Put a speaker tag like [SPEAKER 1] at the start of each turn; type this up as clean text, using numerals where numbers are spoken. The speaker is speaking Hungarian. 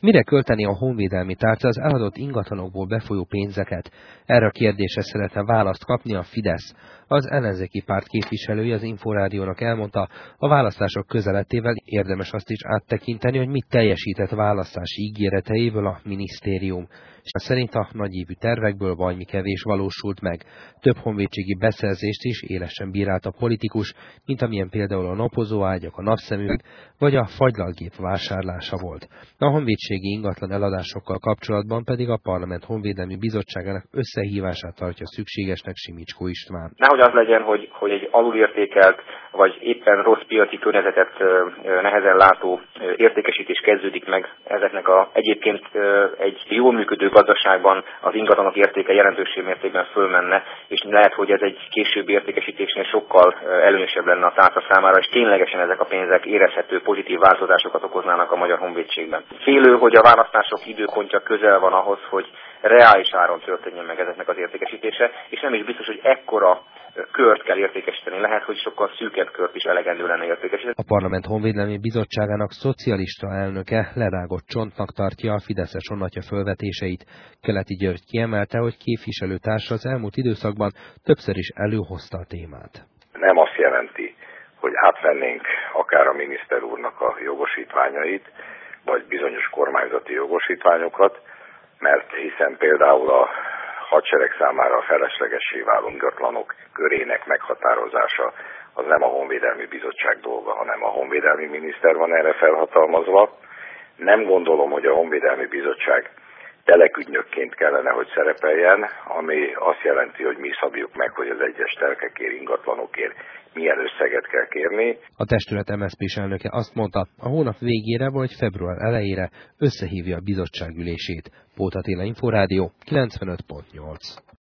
[SPEAKER 1] Mire költeni a honvédelmi tárca az eladott ingatlanokból befolyó pénzeket? Erre a kérdésre szeretne választ kapni a Fidesz. Az ellenzéki párt képviselője az Inforádiónak elmondta, a választások közelettével érdemes azt is áttekinteni, hogy mit teljesített választási ígéreteiből a minisztérium. És szerint a nagyívű tervekből valami kevés valósult meg. Több honvédségi beszerzést is élesen bírált a politikus, mint amilyen például a napozóágyak, a napszemüveg vagy a fagylalgép vásárlása volt. A honvédségi ingatlan eladásokkal kapcsolatban pedig a Parlament Honvédelmi Bizottságának összehívását tartja szükségesnek Simicskó István.
[SPEAKER 2] Nehogy az legyen, hogy egy alulértékelt, vagy éppen rossz piaci környezetet nehezen látó értékesítés kezdődik meg ezeknek egyébként egy jól működő gazdaságban az ingatlanok értéke jelentős mértékben fölmenne, és lehet, hogy ez egy későbbi értékesítésnél sokkal előnyösebb lenne a tárca számára, és ténylegesen ezek a pénzek érezhető pozitív változásokat okoznának a magyar honvédségben. Félő, hogy a választások időpontja közel van ahhoz, hogy reális áron történjen meg ezeknek az értékesítése, és nem is biztos, hogy ekkora kört kell értékesíteni. Lehet, hogy sokkal szűkebb kört is elegendő lenne értékesíteni.
[SPEAKER 1] A Parlament Honvédelmi Bizottságának szocialista elnöke lerágott csontnak tartja a fideszes honatja fölvetéseit. Keleti György kiemelte, hogy képviselőtársa az elmúlt időszakban többször is előhozta a témát.
[SPEAKER 3] Nem azt jelenti, hogy átvennénk akár a miniszter úrnak a jogosítványait, vagy bizonyos kormányzati jogosítványokat, mert hiszen például a hadsereg számára a feleslegessé váló ingatlanok körének meghatározása az nem a Honvédelmi Bizottság dolga, hanem a honvédelmi miniszter van erre felhatalmazva. Nem gondolom, hogy a Honvédelmi Bizottság telekügynökként kellene, hogy szerepeljen, ami azt jelenti, hogy mi szabjuk meg, hogy az egyes telkekért, ingatlanokért milyen összeget kell kérni.
[SPEAKER 1] A testület MSZP-s elnöke azt mondta, a hónap végére vagy február elejére összehívja a bizottság ülését. Pót Attila, Inforádió 95.8.